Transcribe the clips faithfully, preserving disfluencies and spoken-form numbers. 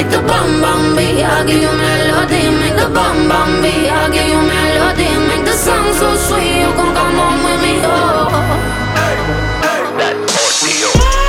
make the bam bam beat. I give you melody, make the bam bam beat. I give you melody, make the song so sweet. You can come on with me, oh. Hey, hey, that audio.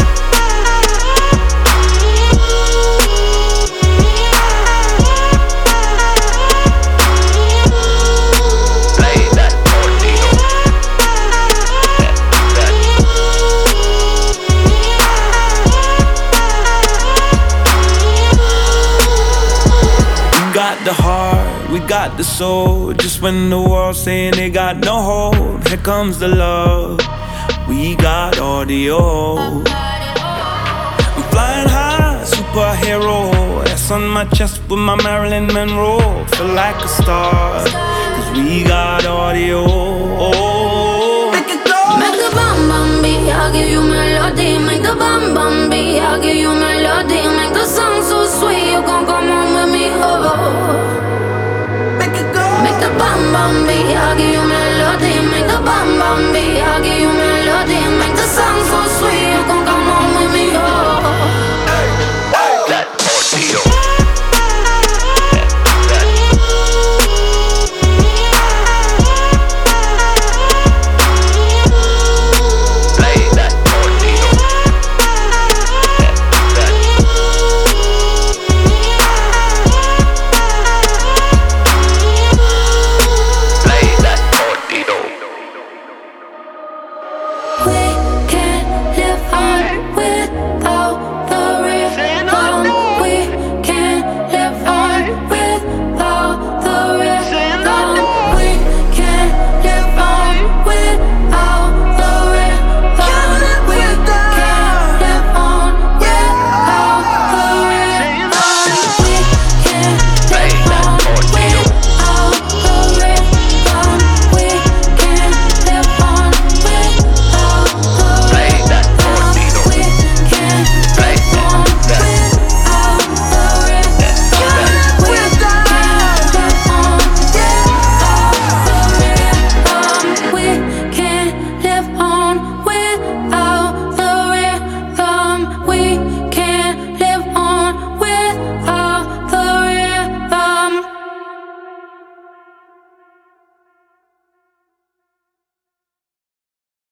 The heart, we got the soul. Just when the world's saying they got no hold, here comes the love. We got audio. I'm flying high, superhero. S on my chest with my Marilyn Monroe. Feel like a star, cause we got audio. Make it go. Make the bam bam beat. I give you melody. Make the bam bam beat. I give you melody. Make the song